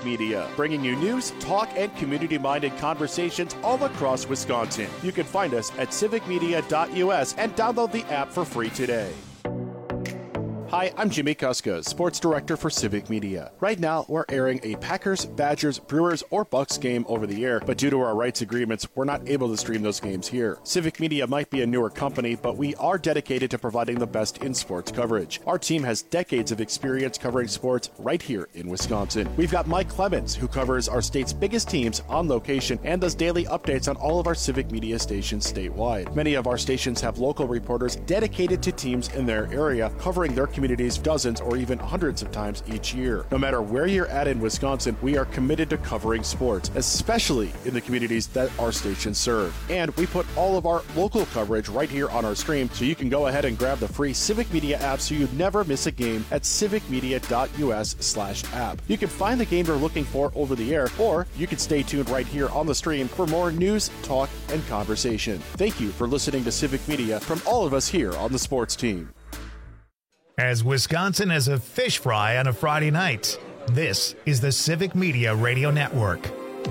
Civic Media, bringing you news, talk, and community-minded conversations all across Wisconsin. You can find us at civicmedia.us and download the app for free today. Hi, I'm Jimmy Kuska, Sports Director for Civic Media. Right now, we're airing a Packers, Badgers, Brewers, or Bucks game over the air, but due to our rights agreements, we're not able to stream those games here. Civic Media might be a newer company, but we are dedicated to providing the best in sports coverage. Our team has decades of experience covering sports right here in Wisconsin. We've got Mike Clemens, who covers our state's biggest teams on location and does daily updates on all of our Civic Media stations statewide. Many of our stations have local reporters dedicated to teams in their area, covering their communities dozens or even hundreds of times each year. No matter where you're at in Wisconsin, we are committed to covering sports, especially in the communities that our stations serve. And we put all of our local coverage right here on our stream, so you can go ahead and grab the free Civic Media app so you never miss a game at civicmedia.us/app. You can find the game you're looking for over the air, or you can stay tuned right here on the stream for more news, talk, and conversation. Thank you for listening to Civic Media from all of us here on the sports team. As Wisconsin as a fish fry on a Friday night, this is the Civic Media Radio Network.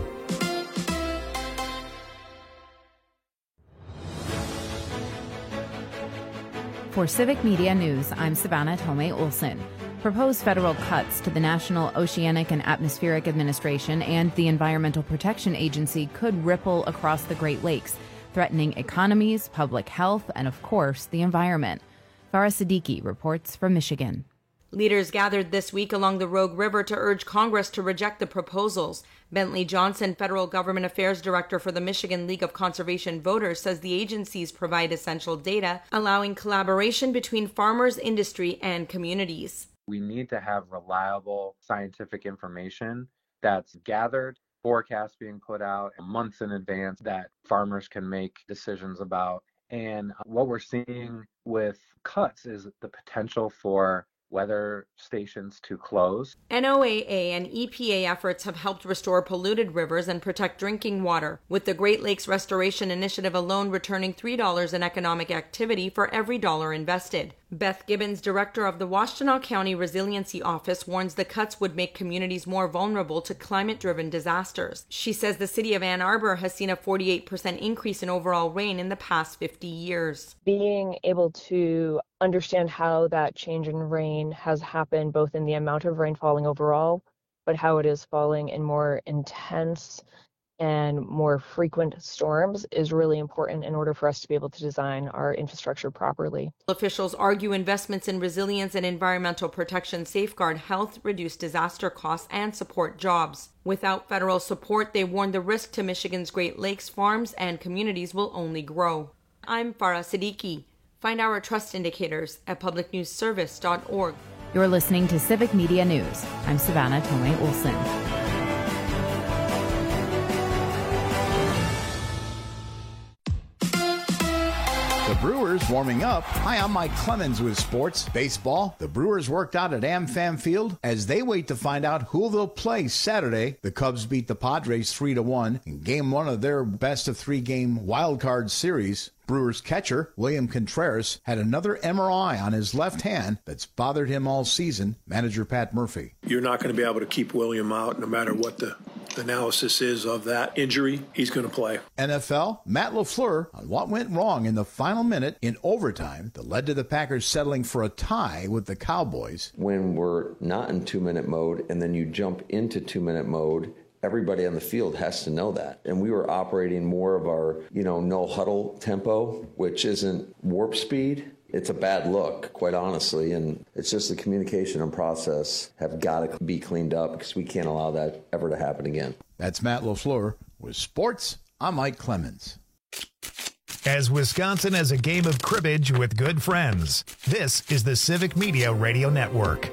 For Civic Media News, I'm Savannah Tomei Olson. Proposed federal cuts to the National Oceanic and Atmospheric Administration and the Environmental Protection Agency could ripple across the Great Lakes, threatening economies, public health, and, of course, the environment. Farah Siddiqui reports from Michigan. Leaders gathered this week along the Rogue River to urge Congress to reject the proposals. Bentley Johnson, Federal Government Affairs Director for the Michigan League of Conservation Voters, says the agencies provide essential data, allowing collaboration between farmers, industry, and communities. We need to have reliable scientific information that's gathered, forecasts being put out months in advance that farmers can make decisions about. And what we're seeing with cuts is the potential for weather stations to close. NOAA and EPA efforts have helped restore polluted rivers and protect drinking water, with the Great Lakes Restoration Initiative alone returning $3 in economic activity for every dollar invested. Beth Gibbons, director of the Washtenaw County Resiliency Office, warns the cuts would make communities more vulnerable to climate-driven disasters. She says the city of Ann Arbor has seen a 48% increase in overall rain in the past 50 years. Being able to understand how that change in rain has happened, both in the amount of rain falling overall, but how it is falling in more intense and more frequent storms, is really important in order for us to be able to design our infrastructure properly. Officials argue investments in resilience and environmental protection safeguard health, reduce disaster costs, and support jobs. Without federal support, they warn the risk to Michigan's Great Lakes farms and communities will only grow. I'm Farah Siddiqui. Find our trust indicators at publicnewsservice.org. You're listening to Civic Media News. I'm Savannah Tomei Olson. The Brewers warming up. Hi, I'm Mike Clemens with Sports Baseball. The Brewers worked out at AmFam Field as they wait to find out who they'll play Saturday. The Cubs beat the Padres 3-1 in Game 1 of their best-of-3-game wild-card series. Brewers catcher William Contreras had another MRI on his left hand that's bothered him all season. Manager Pat Murphy. You're not going to be able to keep William out no matter what the analysis is of that injury. He's going to play. NFL, Matt LaFleur on what went wrong in the final minute in overtime that led to the Packers settling for a tie with the Cowboys. When we're not in 2-minute mode and then you jump into 2-minute mode, everybody on the field has to know that. And we were operating more of our, no huddle tempo, which isn't warp speed. It's a bad look, quite honestly, and it's just the communication and process have got to be cleaned up because we can't allow that ever to happen again. That's Matt LaFleur. With sports, I'm Mike Clemens. As Wisconsin has a game of cribbage with good friends, this is the Civic Media Radio Network.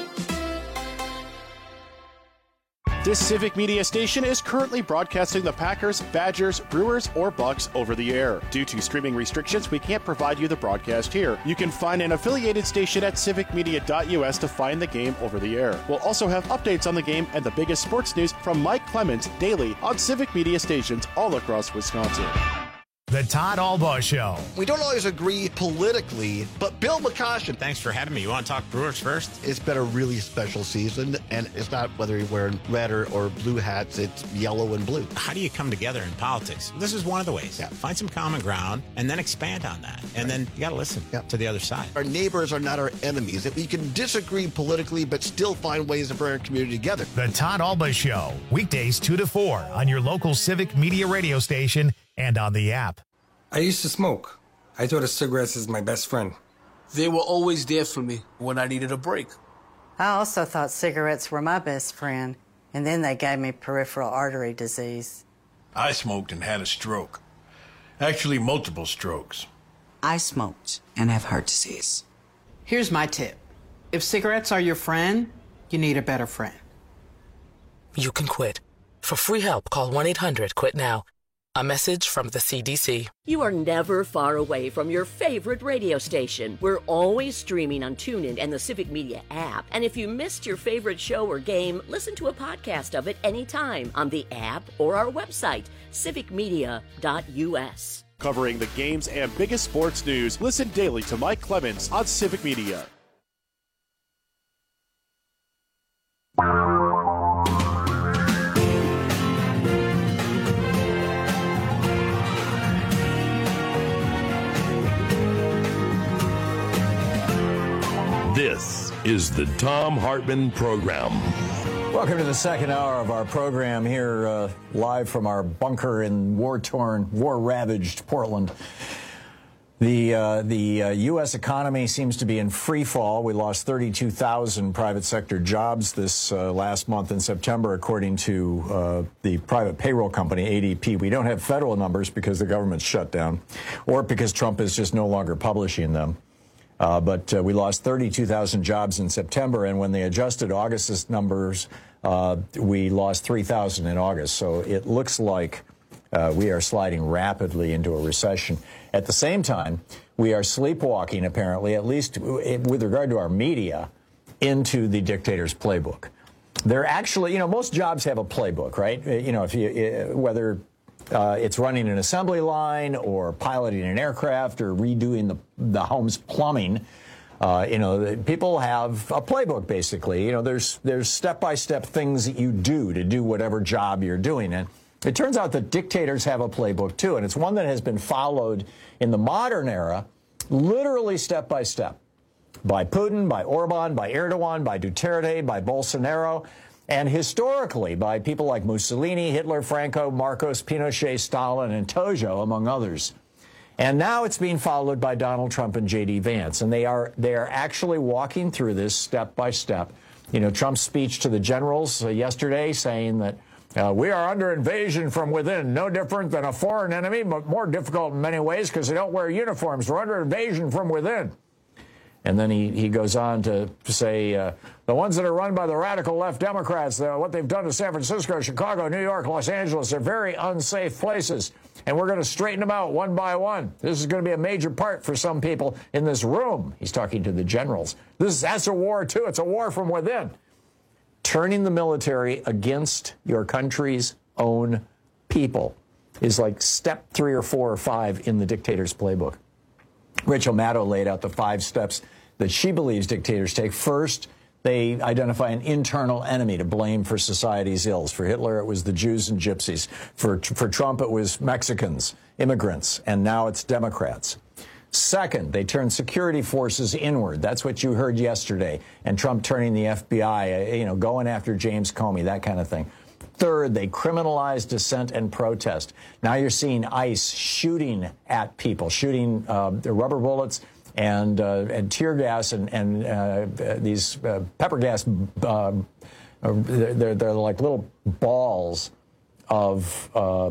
This Civic Media station is currently broadcasting the Packers, Badgers, Brewers, or Bucks over the air. Due to streaming restrictions, we can't provide you the broadcast here. You can find an affiliated station at civicmedia.us to find the game over the air. We'll also have updates on the game and the biggest sports news from Mike Clemens daily on Civic Media stations all across Wisconsin. The Todd Albaugh Show. We don't always agree politically, but Bill McCoshen. Thanks for having me. You want to talk Brewers first? It's been a really special season, and it's not whether you're wearing red or blue hats, it's yellow and blue. How do you come together in politics? This is one of the ways. Yeah. Find some common ground and then expand on that. And then you got to listen to the other side. Our neighbors are not our enemies. If we can disagree politically, but still find ways to bring our community together. The Todd Albaugh Show, weekdays 2 to 4 on your local Civic Media radio station and on the app. I used to smoke. I thought of cigarettes as my best friend. They were always there for me when I needed a break. I also thought cigarettes were my best friend, and then they gave me peripheral artery disease. I smoked and had a stroke. Actually, multiple strokes. I smoked and have heart disease. Here's my tip. If cigarettes are your friend, you need a better friend. You can quit. For free help, call 1-800-QUIT-NOW. A message from the CDC. You are never far away from your favorite radio station. We're always streaming on TuneIn and the Civic Media app. And if you missed your favorite show or game, listen to a podcast of it anytime on the app or our website, civicmedia.us. Covering the games and biggest sports news, listen daily to Mike Clemens on Civic Media. This is the Thom Hartmann Program. Welcome to the second hour of our program here live from our bunker in war-torn, war-ravaged Portland. The U.S. economy seems to be in free fall. We lost 32,000 private sector jobs this last month in September, according to the private payroll company, ADP. We don't have federal numbers because the government's shut down or because Trump is just no longer publishing them. But we lost 32,000 jobs in September, and when they adjusted August's numbers, we lost 3,000 in August. So it looks like we are sliding rapidly into a recession. At the same time, we are sleepwalking, apparently, at least with regard to our media, into the dictator's playbook. They're actually, most jobs have a playbook, right? If you, whether it's running an assembly line or piloting an aircraft or redoing the home's plumbing. People have a playbook, basically. There's step-by-step things that you do to do whatever job you're doing. And it turns out that dictators have a playbook, too. And it's one that has been followed in the modern era, literally step-by-step, by Putin, by Orban, by Erdogan, by Duterte, by Bolsonaro, and historically by people like Mussolini, Hitler, Franco, Marcos, Pinochet, Stalin, and Tojo, among others. And now it's being followed by Donald Trump and J.D. Vance. And they are actually walking through this step by step. Trump's speech to the generals yesterday saying that we are under invasion from within, no different than a foreign enemy, but more difficult in many ways because they don't wear uniforms. We're under invasion from within. And then he goes on to say, the ones that are run by the radical left Democrats, what they've done to San Francisco, Chicago, New York, Los Angeles, are very unsafe places. And we're going to straighten them out one by one. This is going to be a major part for some people in this room. He's talking to the generals. That's a war, too. It's a war from within. Turning the military against your country's own people is like step 3 or 4 or 5 in the dictator's playbook. Rachel Maddow laid out the 5 steps that she believes dictators take. First, they identify an internal enemy to blame for society's ills. For Hitler, it was the Jews and gypsies. For Trump, it was Mexicans, immigrants, and now it's Democrats. Second, they turn security forces inward. That's what you heard yesterday. And Trump turning the FBI, going after James Comey, that kind of thing. Third, they criminalize dissent and protest. Now you're seeing ICE shooting at people, shooting rubber bullets and tear gas and these pepper gas. They're like little balls of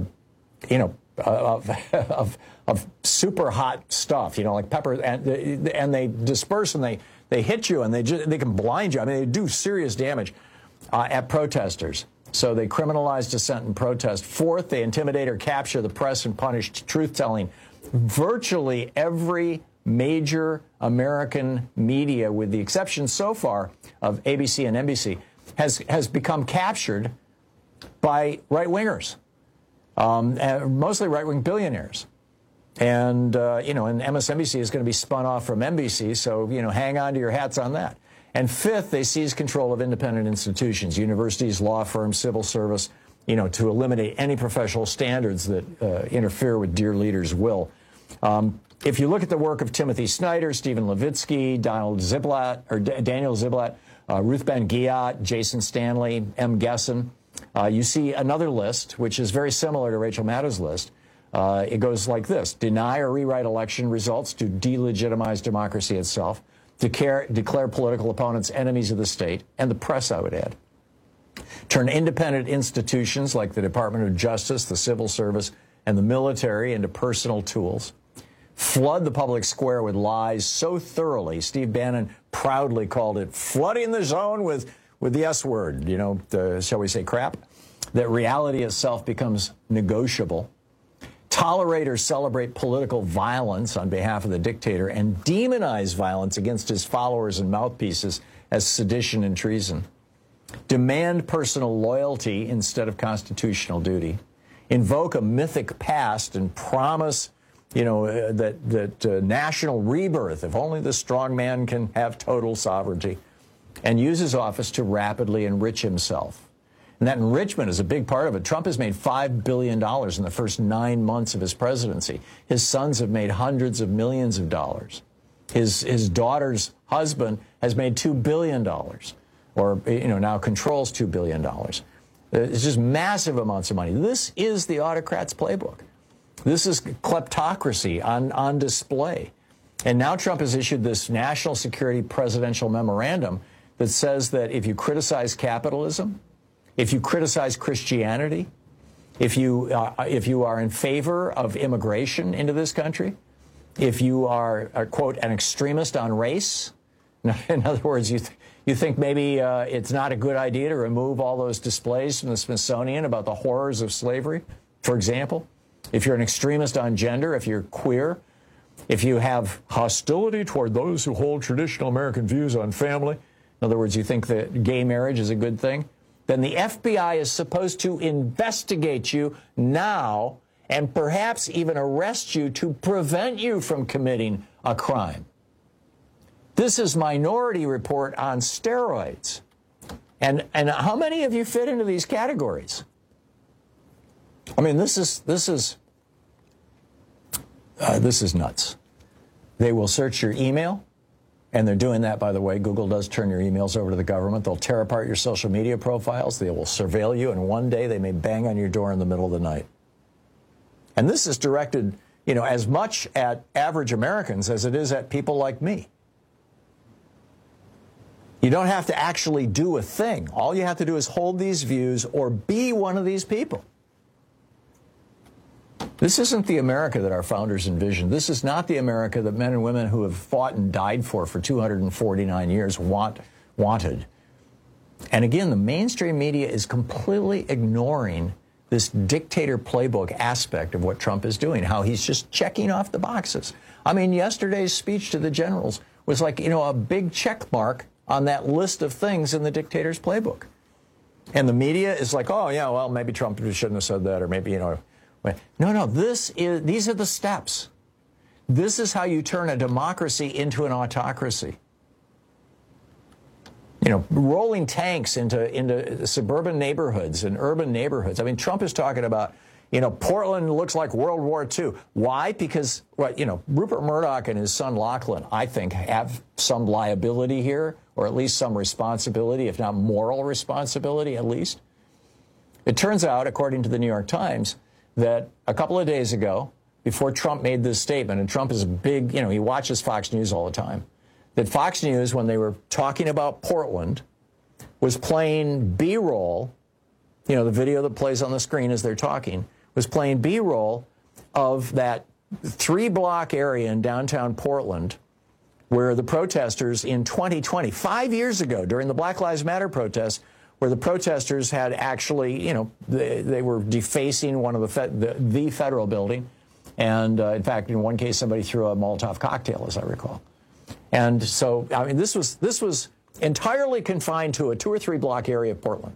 super hot stuff, like pepper, and they disperse and they hit you and they can blind you. I mean, they do serious damage at protesters. So they criminalize dissent and protest. Fourth, they intimidate or capture the press and punish truth-telling. Virtually every major American media, with the exception so far of ABC and NBC, has become captured by right-wingers, mostly right-wing billionaires. And, and MSNBC is going to be spun off from NBC, so, hang on to your hats on that. And fifth, they seize control of independent institutions, universities, law firms, civil service, to eliminate any professional standards that interfere with dear leaders' will. If you look at the work of Timothy Snyder, Stephen Levitsky, Daniel Ziblatt, Ruth Ben-Ghiat, Jason Stanley, M. Gessen, you see another list, which is very similar to Rachel Maddow's list. It goes like this: deny or rewrite election results to delegitimize democracy itself, declare political opponents enemies of the state, and the press, I would add. Turn independent institutions like the Department of Justice, the Civil Service, and the military into personal tools. Flood the public square with lies so thoroughly, Steve Bannon proudly called it flooding the zone with the S word, shall we say crap, that reality itself becomes negotiable. Tolerate or celebrate political violence on behalf of the dictator, and demonize violence against his followers and mouthpieces as sedition and treason. Demand personal loyalty instead of constitutional duty. Invoke a mythic past and promise, that national rebirth, if only the strong man can have total sovereignty, and use his office to rapidly enrich himself. And that enrichment is a big part of it. Trump has made $5 billion in the first 9 months of his presidency. His sons have made hundreds of millions of dollars. His daughter's husband has made $2 billion, or now controls $2 billion. It's just massive amounts of money. This is the autocrat's playbook. This is kleptocracy on display. And now Trump has issued this national security presidential memorandum that says that if you criticize capitalism, if you criticize Christianity, if you are in favor of immigration into this country, if you are, quote, an extremist on race, in other words, you think maybe it's not a good idea to remove all those displays from the Smithsonian about the horrors of slavery, for example. If you're an extremist on gender, if you're queer, if you have hostility toward those who hold traditional American views on family, in other words, you think that gay marriage is a good thing, then the FBI is supposed to investigate you now and perhaps even arrest you to prevent you from committing a crime. This is Minority Report on steroids. And how many of you fit into these categories? I mean, this is nuts. They will search your email, and they're doing that, by the way. Google does turn your emails over to the government. They'll tear apart your social media profiles. They will surveil you, and one day they may bang on your door in the middle of the night. And this is directed, as much at average Americans as it is at people like me. You don't have to actually do a thing. All you have to do is hold these views or be one of these people. This isn't the America that our founders envisioned. This is not the America that men and women who have fought and died for 249 years wanted. And again, the mainstream media is completely ignoring this dictator playbook aspect of what Trump is doing, how he's just checking off the boxes. I mean, yesterday's speech to the generals was like, a big check mark on that list of things in the dictator's playbook. And the media is like, oh, yeah, well, maybe Trump shouldn't have said that, or maybe, No, these are the steps. This is how you turn a democracy into an autocracy. Rolling tanks into suburban neighborhoods and urban neighborhoods. I mean, Trump is talking about, Portland looks like World War II. Why? Because, Rupert Murdoch and his son Lachlan, I think, have some liability here, or at least some responsibility, if not moral responsibility, at least. It turns out, according to the New York Times, that a couple of days ago, before Trump made this statement, and Trump is a big, he watches Fox News all the time, that Fox News, when they were talking about Portland, was playing B-roll, the video that plays on the screen as they're talking, was playing B-roll of that 3-block area in downtown Portland where the protesters in 2020, 5 years ago, during the Black Lives Matter protests, where the protesters had actually, they were defacing one of the federal building. And in fact, in one case, somebody threw a Molotov cocktail, as I recall. And so, I mean, this was entirely confined to a 2 or 3 block area of Portland.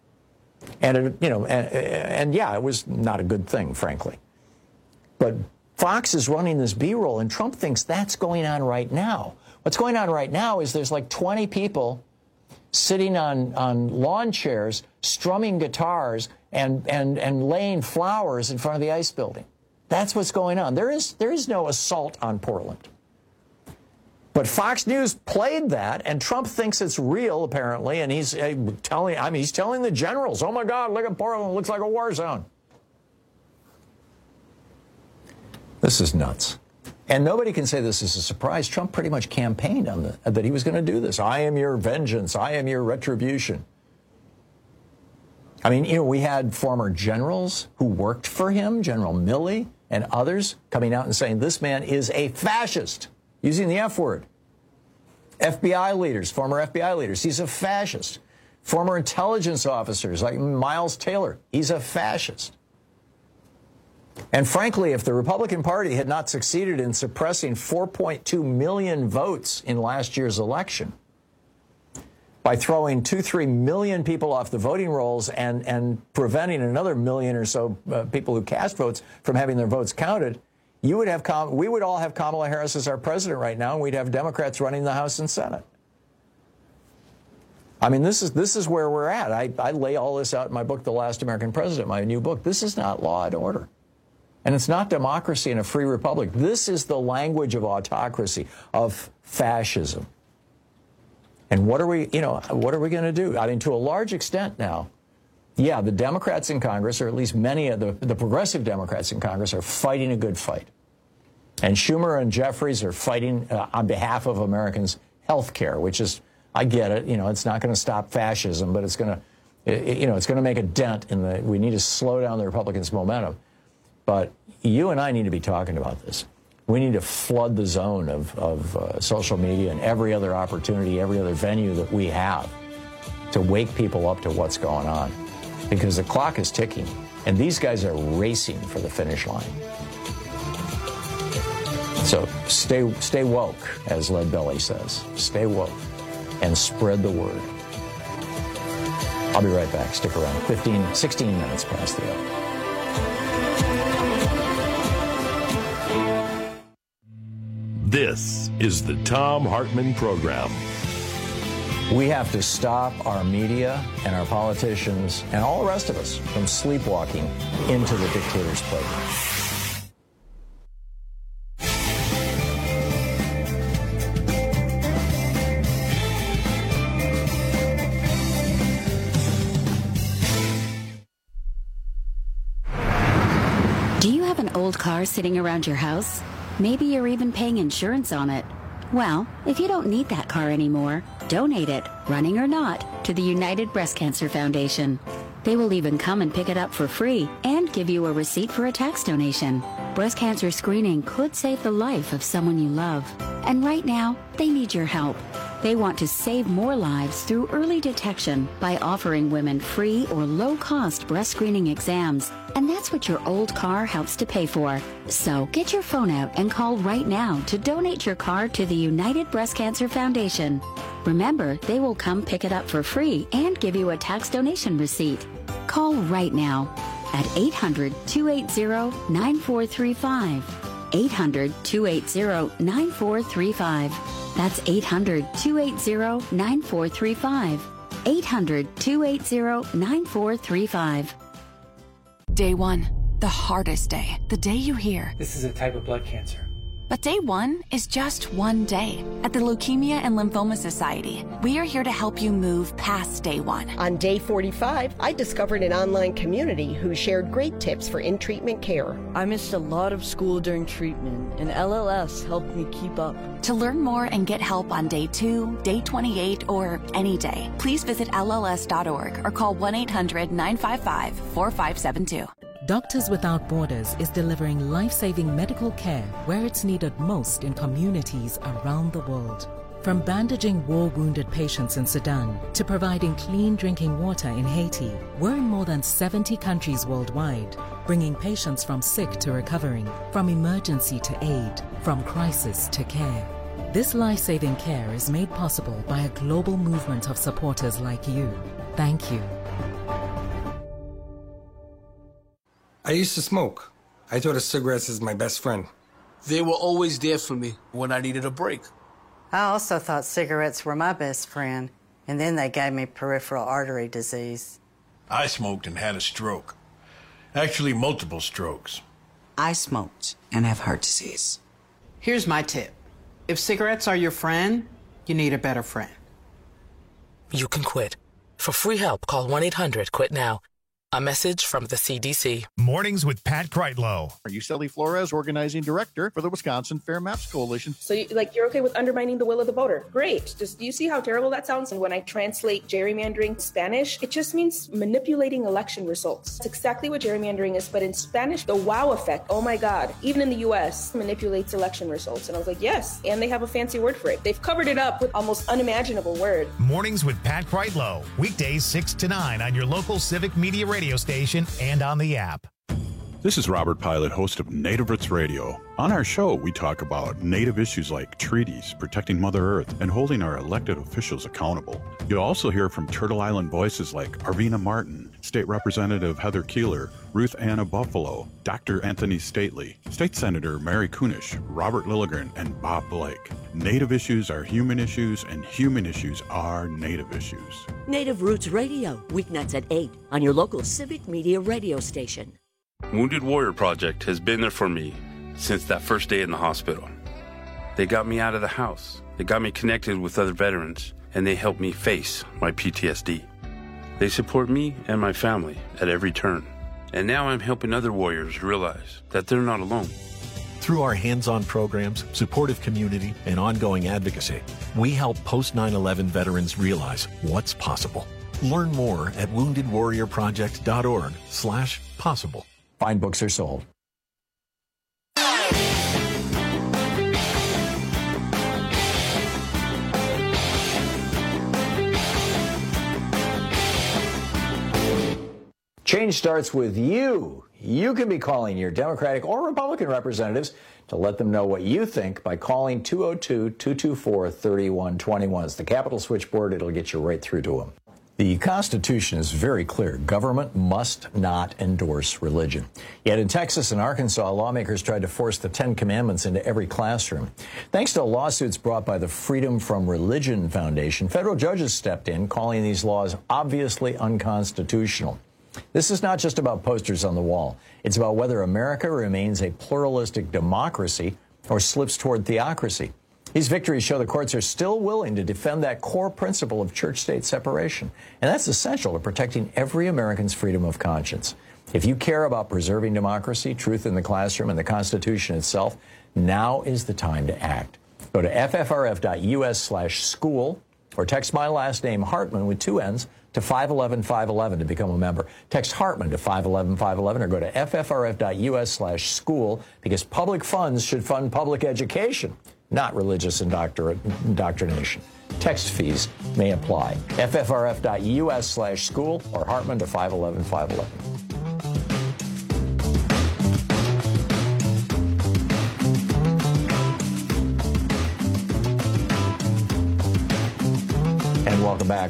And, yeah, it was not a good thing, frankly. But Fox is running this B-roll, and Trump thinks that's going on right now. What's going on right now is there's like 20 people sitting on lawn chairs, strumming guitars, and laying flowers in front of the ICE building. That's what's going on. There is no assault on Portland. But Fox News played that, and Trump thinks it's real, apparently, and he's telling the generals, oh, my God, look at Portland, it looks like a war zone. This is nuts. And nobody can say this is a surprise. Trump pretty much campaigned on that he was going to do this. I am your vengeance. I am your retribution. I mean, we had former generals who worked for him, General Milley and others, coming out and saying this man is a fascist, using the F word. FBI leaders, former FBI leaders, he's a fascist. Former intelligence officers like Miles Taylor, he's a fascist. And frankly, if the Republican Party had not succeeded in suppressing 4.2 million votes in last year's election, by throwing 2-3 million people off the voting rolls and preventing another million or so people who cast votes from having their votes counted, we would all have Kamala Harris as our president right now, and we'd have Democrats running the House and Senate. I mean, this is where we're at. I lay all this out in my book, The Last American President, my new book. This is not law and order. And it's not democracy in a free republic. This is the language of autocracy, of fascism. And what are we going to do? I mean, to a large extent now, yeah, the Democrats in Congress, or at least many of the progressive Democrats in Congress, are fighting a good fight. And Schumer and Jeffries are fighting on behalf of Americans' health care, which is, I get it, it's not going to stop fascism, but it's going to make a dent in we need to slow down the Republicans' momentum. But you and I need to be talking about this. We need to flood the zone of social media and every other opportunity, every other venue that we have to wake people up to what's going on. Because the clock is ticking, and these guys are racing for the finish line. So stay woke, as Lead Belly says. Stay woke and spread the word. I'll be right back. Stick around. 16 minutes past the hour. This is the Thom Hartmann Program. We have to stop our media and our politicians and all the rest of us from sleepwalking into the dictator's playground. Do you have an old car sitting around your house? Maybe you're even paying insurance on it. Well, if you don't need that car anymore, donate it, running or not, to the United Breast Cancer Foundation. They will even come and pick it up for free and give you a receipt for a tax donation. Breast cancer screening could save the life of someone you love. And right now, they need your help. They want to save more lives through early detection by offering women free or low-cost breast screening exams. And that's what your old car helps to pay for. So get your phone out and call right now to donate your car to the United Breast Cancer Foundation. Remember, they will come pick it up for free and give you a tax donation receipt. Call right now at 800-280-9435. 800-280-9435. That's 800-280-9435. 800-280-9435. Day 1, the hardest day, the day you hear, "This is a type of blood cancer." But day 1 is just one day. At the Leukemia and Lymphoma Society, we are here to help you move past day 1. On day 45, I discovered an online community who shared great tips for in-treatment care. I missed a lot of school during treatment, and LLS helped me keep up. To learn more and get help on day 2, day 28, or any day, please visit LLS.org or call 1-800-955-4572. Doctors Without Borders is delivering life-saving medical care where it's needed most in communities around the world. From bandaging war-wounded patients in Sudan to providing clean drinking water in Haiti, we're in more than 70 countries worldwide, bringing patients from sick to recovering, from emergency to aid, from crisis to care. This life-saving care is made possible by a global movement of supporters like you. Thank you. I used to smoke. I thought of cigarettes as my best friend. They were always there for me when I needed a break. I also thought cigarettes were my best friend, and then they gave me peripheral artery disease. I smoked and had a stroke. Actually, multiple strokes. I smoked and have heart disease. Here's my tip. If cigarettes are your friend, you need a better friend. You can quit. For free help, call 1-800-QUIT-NOW. A message from the CDC. Mornings with Pat Kreitlow. Are you Sally Flores, organizing director for the Wisconsin Fair Maps Coalition? So, you're okay with undermining the will of the voter? Great. Just, do you see how terrible that sounds? And when I translate gerrymandering Spanish, it just means manipulating election results. It's exactly what gerrymandering is, but in Spanish, the wow effect, oh my God, even in the U.S., manipulates election results. And I was like, yes, and they have a fancy word for it. They've covered it up with almost unimaginable word. Mornings with Pat Kreitlow. Weekdays 6 to 9 on your local Civic Media radio station and on the app. This is Robert Pilot, host of Native Roots Radio. On our show, we talk about Native issues like treaties, protecting Mother Earth, and holding our elected officials accountable. You'll also hear from Turtle Island voices like Arvina Martin, State Representative Heather Keeler, Ruth Anna Buffalo, Dr. Anthony Stately, State Senator Mary Kunish, Robert Lilligren, and Bob Blake. Native issues are human issues, and human issues are Native issues. Native Roots Radio, weeknights at 8 on your local Civic Media radio station. Wounded Warrior Project has been there for me since that first day in the hospital. They got me out of the house, they got me connected with other veterans, and they helped me face my PTSD. They support me and my family at every turn. And now I'm helping other warriors realize that they're not alone. Through our hands-on programs, supportive community, and ongoing advocacy, we help post-9/11 veterans realize what's possible. Learn more at woundedwarriorproject.org/possible. Fine books are sold. Change starts with you. You can be calling your Democratic or Republican representatives to let them know what you think by calling 202-224-3121. It's the Capitol switchboard. It'll get you right through to them. The Constitution is very clear. Government must not endorse religion. Yet in Texas and Arkansas, lawmakers tried to force the Ten Commandments into every classroom. Thanks to lawsuits brought by the Freedom from Religion Foundation, federal judges stepped in, calling these laws obviously unconstitutional. This is not just about posters on the wall. It's about whether America remains a pluralistic democracy or slips toward theocracy. These victories show the courts are still willing to defend that core principle of church-state separation. And that's essential to protecting every American's freedom of conscience. If you care about preserving democracy, truth in the classroom, and the Constitution itself, now is the time to act. Go to ffrf.us/school or text my last name, Hartman, with 2 N's, to 511-511 to become a member. Text Hartman to 511-511 or go to ffrf.us/school because public funds should fund public education, not religious indoctrination. Text fees may apply. ffrf.us/school or Hartman to 511-511. And welcome back.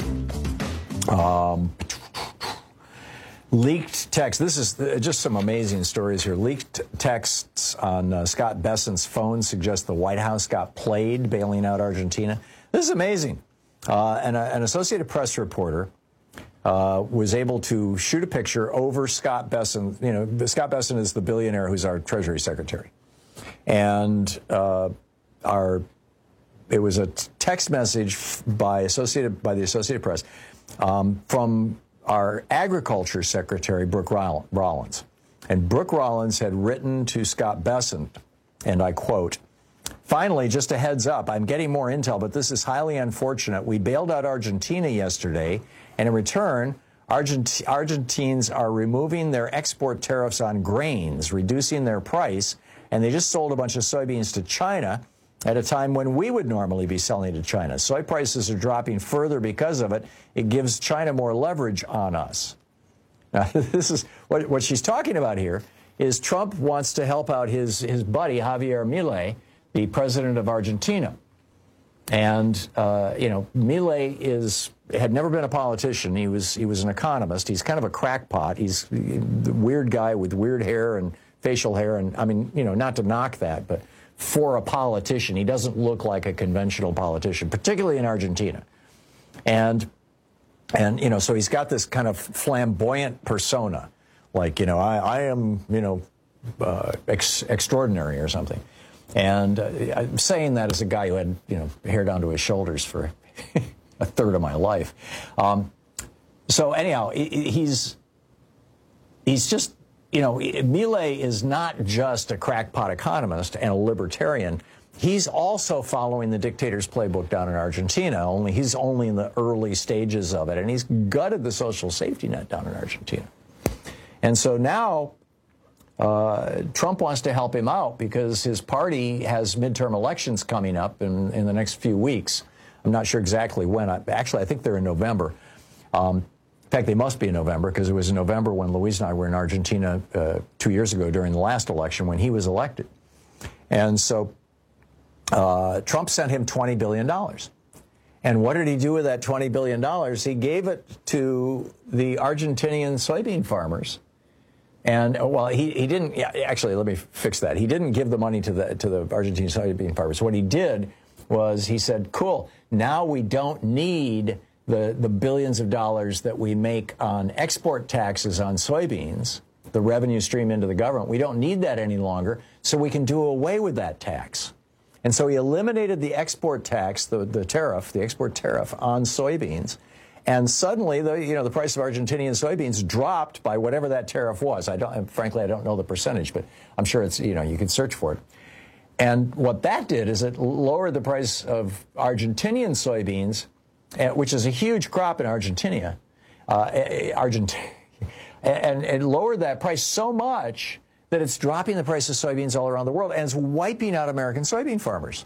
Leaked text. This is just some amazing stories here. Leaked texts on Scott Bessent's phone suggest the White House got played bailing out Argentina. This is amazing. And an Associated Press reporter was able to shoot a picture over Scott Bessent. You know, Scott Bessent is the billionaire who's our Treasury Secretary. And it was a text message by the Associated Press from our Agriculture Secretary, Brooke Rollins. And Brooke Rollins had written to Scott Bessent, and I quote, "Finally, just a heads up, I'm getting more intel, but this is highly unfortunate. We bailed out Argentina yesterday, and in return, Argentines are removing their export tariffs on grains, reducing their price, and they just sold a bunch of soybeans to China at a time when we would normally be selling to China. Soy prices are dropping further because of it. It gives China more leverage on us." Now, this is what she's talking about here is Trump wants to help out his buddy, Javier Milei, the president of Argentina. And, Milei had never been a politician. He was an economist. He's kind of a crackpot. He's the weird guy with weird hair and facial hair, and I mean, not to knock that, but for a politician, he doesn't look like a conventional politician, particularly in Argentina. And so he's got this kind of flamboyant persona, like, I am, extraordinary or something. And I'm saying that as a guy who had, hair down to his shoulders for a third of my life. So anyhow, he's just, Milei is not just a crackpot economist and a libertarian. He's also following the dictator's playbook down in Argentina, only he's only in the early stages of it. And he's gutted the social safety net down in Argentina. And so now Trump wants to help him out because his party has midterm elections coming up in the next few weeks. I'm not sure exactly when. Actually, I think they're in November. In fact, they must be in November because it was in November when Luis and I were in Argentina 2 years ago during the last election when he was elected. And so Trump sent him $20 billion. And what did he do with that $20 billion? He gave it to the Argentinian soybean farmers. And, well, he didn't, actually, let me fix that. He didn't give the money to the Argentinian soybean farmers. What he did was he said, cool, now we don't need the billions of dollars that we make on export taxes on soybeans, the revenue stream into the government. We don't need that any longer, so we can do away with that tax. And so he eliminated the export tax, the export tariff on soybeans. And suddenly, the price of Argentinian soybeans dropped by whatever that tariff was. Frankly, I don't know the percentage, but I'm sure it's, you can search for it. And what that did is it lowered the price of Argentinian soybeans, which is a huge crop in Argentina, and it lowered that price so much that it's dropping the price of soybeans all around the world, and it's wiping out American soybean farmers.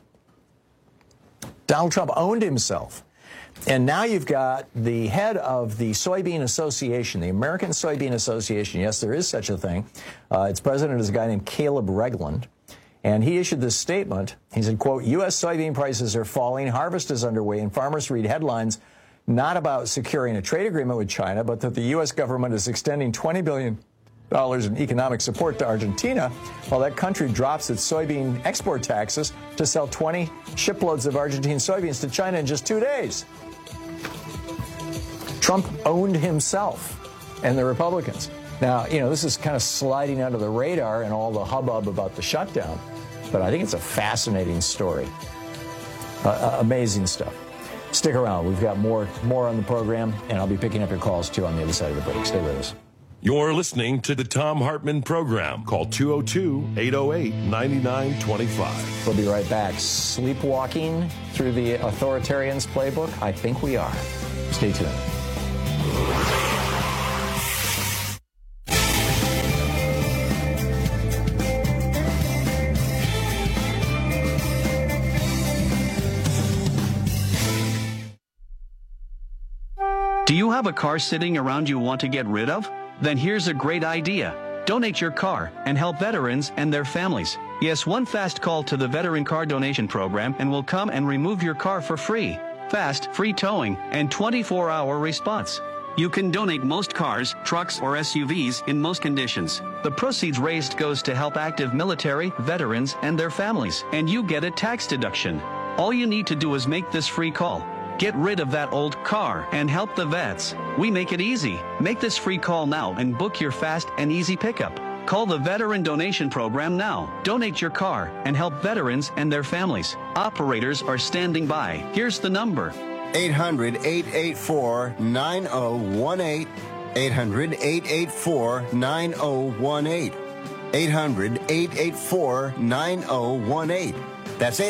Donald Trump owned himself. And now you've got the head of the Soybean Association, the American Soybean Association. Yes, there is such a thing. Its president is a guy named Caleb Regland. And he issued this statement. He said, quote, U.S. soybean prices are falling, harvest is underway, and farmers read headlines not about securing a trade agreement with China, but that the U.S. government is extending $20 billion in economic support to Argentina, while that country drops its soybean export taxes to sell 20 shiploads of Argentine soybeans to China in just 2 days. Trump owned himself and the Republicans. Now, this is kind of sliding under the radar and all the hubbub about the shutdown, but I think it's a fascinating story. Amazing stuff. Stick around. We've got more on the program, and I'll be picking up your calls, too, on the other side of the break. Stay with us. You're listening to the Thom Hartmann Program. Call 202-808-9925. We'll be right back. Sleepwalking through the authoritarian's playbook? I think we are. Stay tuned. Do you have a car sitting around you want to get rid of? Then here's a great idea. Donate your car and help veterans and their families. Yes, one fast call to the Veteran Car Donation Program and we'll come and remove your car for free. Fast, free towing, and 24-hour response. You can donate most cars, trucks, or SUVs in most conditions. The proceeds raised goes to help active military, veterans, and their families, and you get a tax deduction. All you need to do is make this free call. Get rid of that old car and help the vets. We make it easy. Make this free call now and book your fast and easy pickup. Call the Veteran Donation Program now. Donate your car and help veterans and their families. Operators are standing by. Here's the number. 800-884-9018. 800-884-9018. 800-884-9018. That's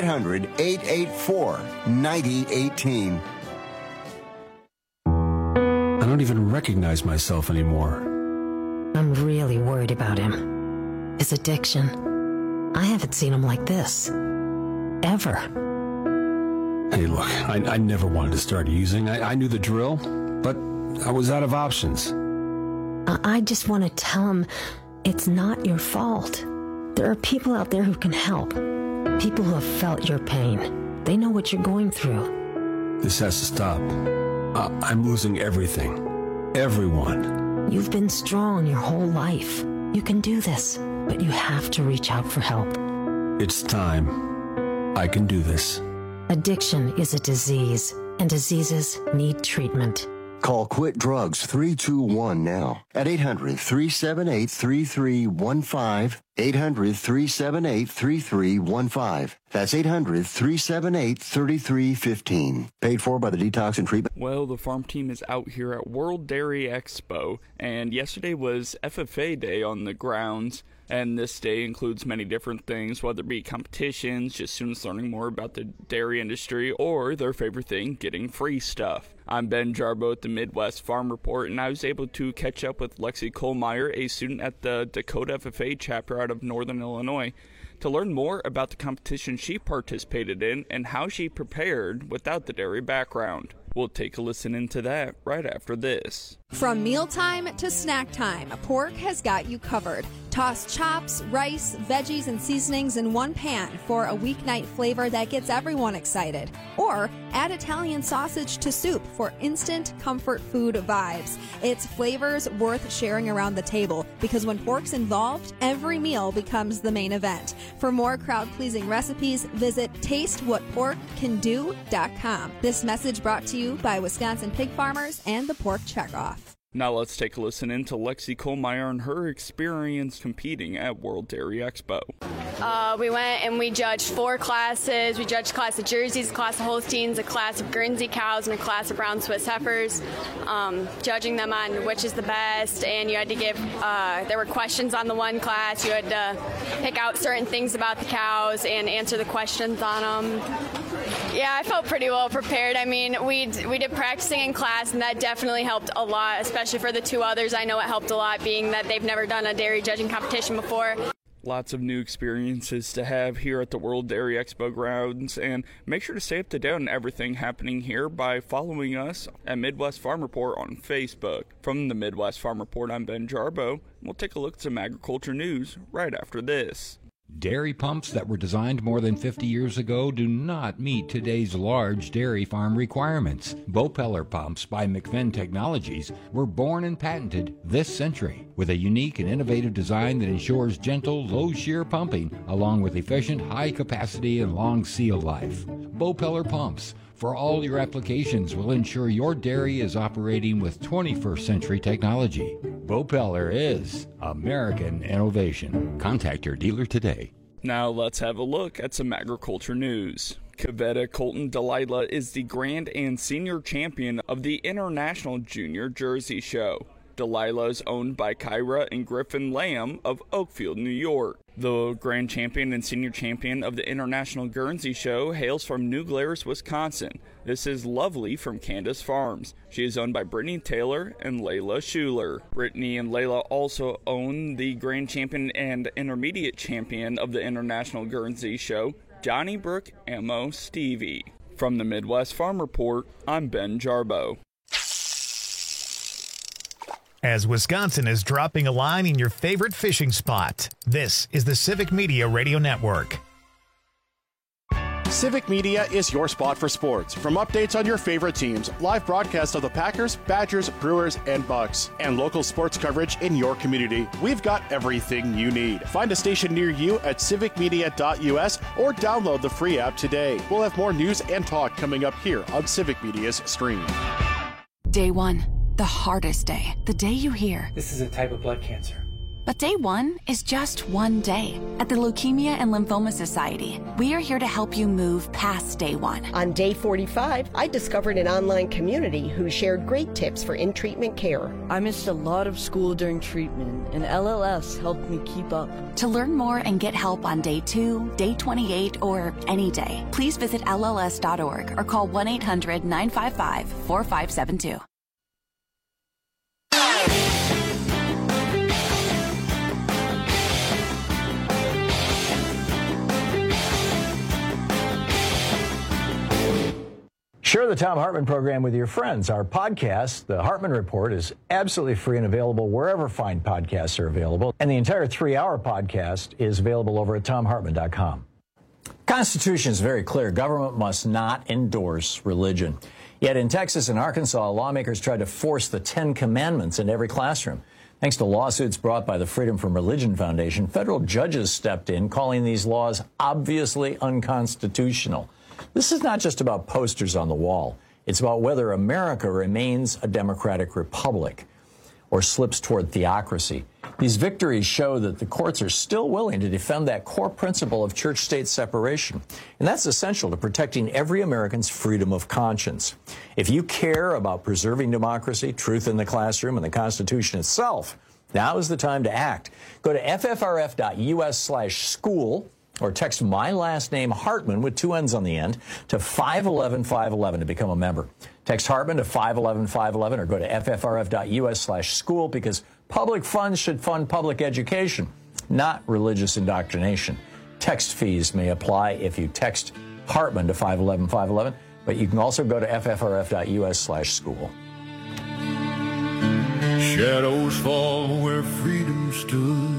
800-884-9018. I don't even recognize myself anymore. I'm really worried about him. His addiction. I haven't seen him like this. Ever. Hey, look, I never wanted to start using. I knew the drill, but I was out of options. I just want to tell him it's not your fault. There are people out there who can help. People who have felt your pain. They know what you're going through. This has to stop. I'm losing everything. Everyone. You've been strong your whole life. You can do this. but you have to reach out for help. It's time. I can do this. Addiction is a disease, and diseases need treatment. Call Quit Drugs 321 now at 800-378-3315. 800-378-3315. That's 800-378-3315. Paid for by the Detox and Treatment. Well, the farm team is out here at World Dairy Expo, and yesterday was FFA Day on the grounds. And this day includes many different things, whether it be competitions, just students learning more about the dairy industry, or their favorite thing, getting free stuff. I'm Ben Jarbo at the Midwest Farm Report, and I was able to catch up with Lexi Kohlmeyer, a student at the Dakota FFA chapter out of Northern Illinois, to learn more about the competition she participated in and how she prepared without the dairy background. We'll take a listen into that right after this. From mealtime to snack time, Pork has got you covered. Toss chops, rice, veggies, and seasonings in one pan for a weeknight flavor that gets everyone excited. Or add Italian sausage to soup for instant comfort food vibes. It's flavors worth sharing around the table, because when pork's involved, every meal becomes the main event. For more crowd-pleasing recipes, visit tastewhatporkcando.com. This message brought to you by Wisconsin pig farmers and the Pork Checkoff. Now let's take a listen into Lexi Kohlmeyer and her experience competing at World Dairy Expo. We went and we judged 4 classes. We judged a class of Jerseys, a class of Holsteins, a class of Guernsey cows, and a class of brown Swiss heifers, judging them on which is the best. And you had to give, there were questions on the one class. You had to pick out certain things about the cows and answer the questions on them. Yeah, I felt pretty well prepared. I mean, we did practicing in class, and that definitely helped a lot, especially for the 2 others. I know it helped a lot, being that they've never done a dairy judging competition before. Lots of new experiences to have here at the World Dairy Expo grounds, and make sure to stay up to date on everything happening here by following us at Midwest Farm Report on Facebook. From the Midwest Farm Report, I'm Ben Jarbo. We'll take a look at some agriculture news right after this. Dairy pumps that were designed more than 50 years ago do not meet today's large dairy farm requirements. Bopeller pumps by McFinn Technologies were born and patented this century with a unique and innovative design that ensures gentle, low-shear pumping along with efficient, high capacity and long seal life. Bopeller pumps for all your applications will ensure your dairy is operating with 21st century technology. Bopeller is American innovation. Contact your dealer today. Now let's have a look at some agriculture news. Cavetta Colton Delilah is the Grand and Senior Champion of the International Junior Jersey Show. Delilah is owned by Kyra and Griffin Lamb of Oakfield, New York. The Grand Champion and Senior Champion of the International Guernsey Show hails from New Glarus, Wisconsin. This is Lovely from Candace Farms. She is owned by Brittany Taylor and Layla Schuler. Brittany and Layla also own the Grand Champion and Intermediate Champion of the International Guernsey Show, Johnny Brook Ammo Stevie. From the Midwest Farm Report, I'm Ben Jarbo. As Wisconsin is dropping a line in your favorite fishing spot, this is the Civic Media Radio Network. Civic Media is your spot for sports. From updates on your favorite teams, live broadcasts of the Packers, Badgers, Brewers, and Bucks, and local sports coverage in your community, we've got everything you need. Find a station near you at civicmedia.us or download the free app today. We'll have more news and talk coming up here on Civic Media's stream. Day 1. The hardest day. The day you hear, this is a type of blood cancer. But day 1 is just one day. At the Leukemia and Lymphoma Society, we are here to help you move past day 1. On day 45, I discovered an online community who shared great tips for in-treatment care. I missed a lot of school during treatment, and LLS helped me keep up. To learn more and get help on day 2, day 28, or any day, please visit LLS.org or call 1-800-955-4572. Share the Thom Hartmann program with your friends. Our podcast, The Hartmann Report, is absolutely free and available wherever fine podcasts are available. And the entire 3-hour podcast is available over at thomhartmann.com. Constitution is very clear. Government must not endorse religion. Yet in Texas and Arkansas, lawmakers tried to force the 10 Commandments into every classroom. Thanks to lawsuits brought by the Freedom from Religion Foundation, federal judges stepped in, calling these laws obviously unconstitutional. This is not just about posters on the wall. It's about whether America remains a democratic republic or slips toward theocracy. These victories show that the courts are still willing to defend that core principle of church-state separation. And that's essential to protecting every American's freedom of conscience. If you care about preserving democracy, truth in the classroom, and the Constitution itself, now is the time to act. Go to ffrf.us/school or text my last name, Hartman, with 2 N's on the end, to 511-511 to become a member. Text Hartman to 511-511 or go to ffrf.us/school because public funds should fund public education, not religious indoctrination. Text fees may apply if you text Hartman to 511-511, but you can also go to ffrf.us/school. Shadows fall where freedom stood.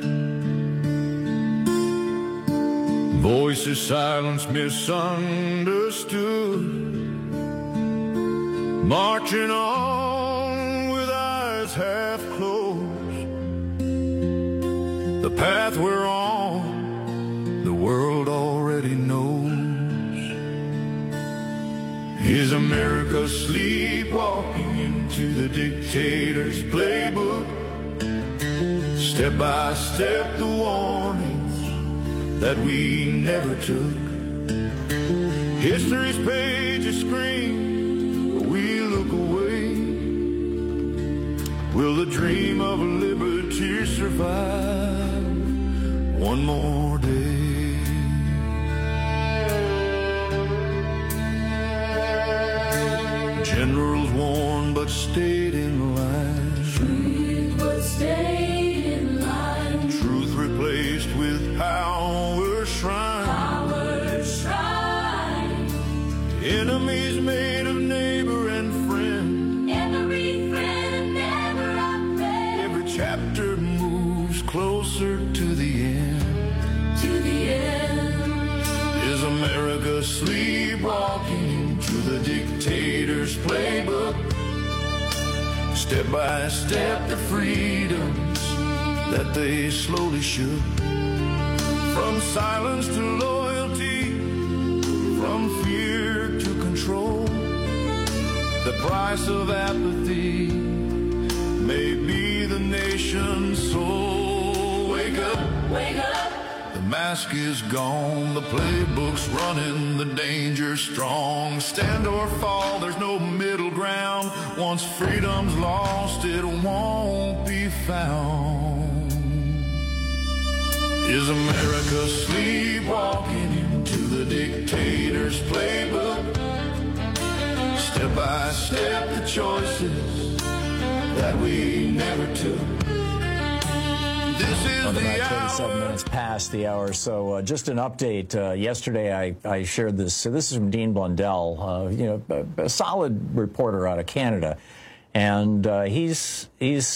Voices silenced, misunderstood. Marching on with eyes half closed. The path we're on, the world already knows. Is America sleepwalking into the dictator's playbook? Step by step, the warnings that we never took. History's pages scream, but we look away. Will the dream of liberty survive one more day? Generals warned but stayed in line. Truth but stayed in line. Truth replaced with power shrine. Power shrine. Enemies made of neighbor and friend. Every friend never a friend. Every chapter moves closer to the end. To the end. Is America sleepwalking into the dictator's playbook? Step by step, the freedoms that they slowly shook. From silence to loyalty, from fear to control. The price of apathy may be the nation's soul. Wake up, wake up. The mask is gone, the playbook's running, the danger's strong. Stand or fall, there's no middle ground. Once freedom's lost, it won't be found. Is America sleepwalking into the dictator's playbook? Step by step, the choices that we never took. This is the hour. 37 minutes past the hour. So just an update. Yesterday, I shared this. So this is from Dean Blundell, a solid reporter out of Canada, and he's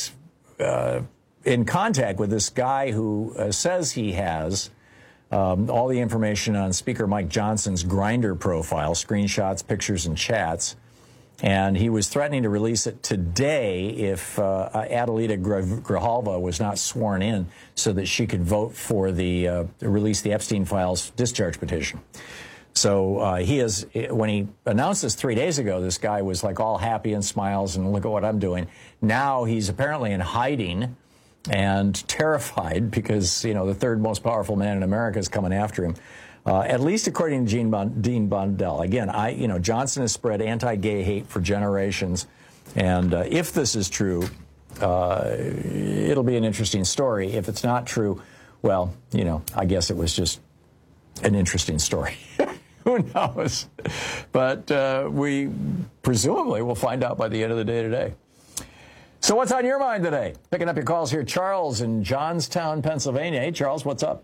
in contact with this guy who says he has all the information on Speaker Mike Johnson's Grindr profile, screenshots, pictures, and chats. And he was threatening to release it today if Adelita Grijalva was not sworn in so that she could vote for the release the Epstein files discharge petition. So he is, when he announced this 3 days ago, this guy was like all happy and smiles and look at what I'm doing. Now he's apparently in hiding and terrified because, the third most powerful man in America is coming after him. At least according to Dean Blundell. Again, Johnson has spread anti-gay hate for generations, and if this is true, it'll be an interesting story. If it's not true, well, I guess it was just an interesting story. Who knows? But we presumably will find out by the end of the day today. So what's on your mind today? Picking up your calls here, Charles in Johnstown, Pennsylvania. Hey, Charles, what's up?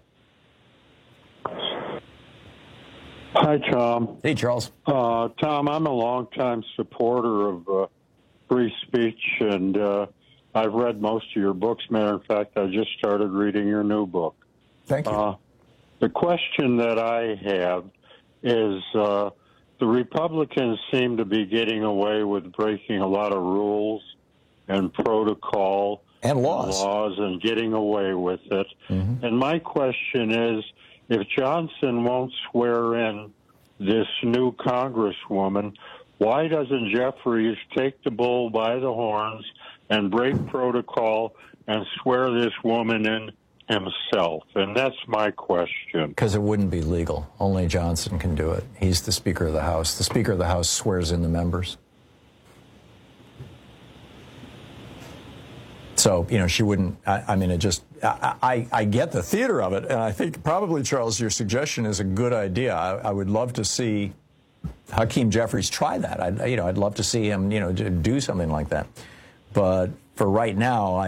Hi, Tom. Hey, Charles. Tom, I'm a longtime supporter of free speech, and I've read most of your books. Matter of fact, I just started reading your new book. Thank you. The question that I have is the Republicans seem to be getting away with breaking a lot of rules and protocol. And laws and getting away with it. Mm-hmm. And my question is, if Johnson won't swear in this new Congresswoman, why doesn't Jeffries take the bull by the horns and break protocol and swear this woman in himself? And that's my question. Because it wouldn't be legal. Only Johnson can do it. He's the Speaker of the House. The Speaker of the House swears in the members. So, she wouldn't, I get the theater of it, and I think probably, Charles, your suggestion is a good idea. I would love to see Hakeem Jeffries try that. I'd love to see him, do something like that. But for right now,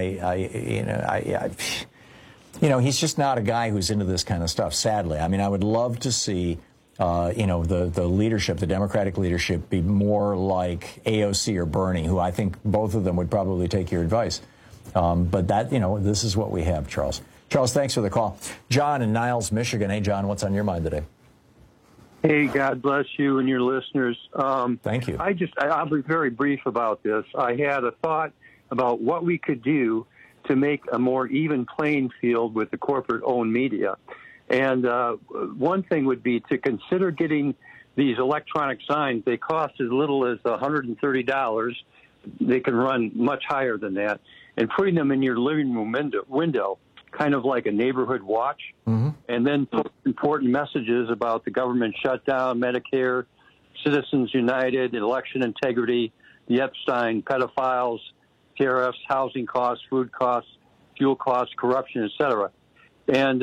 he's just not a guy who's into this kind of stuff, sadly. I would love to see, the leadership, the Democratic leadership, be more like AOC or Bernie, who I think both of them would probably take your advice. But that, this is what we have, Charles. Charles, thanks for the call. John in Niles, Michigan. Hey, John, what's on your mind today? Hey, God bless you and your listeners. Thank you. I'll be very brief about this. I had a thought about what we could do to make a more even playing field with the corporate-owned media. And one thing would be to consider getting these electronic signs. They cost as little as $130. They can run much higher than that. And putting them in your living room window, kind of like a neighborhood watch, mm-hmm. and then put important messages about the government shutdown, Medicare, Citizens United, election integrity, the Epstein pedophiles, tariffs, housing costs, food costs, fuel costs, corruption, etc. And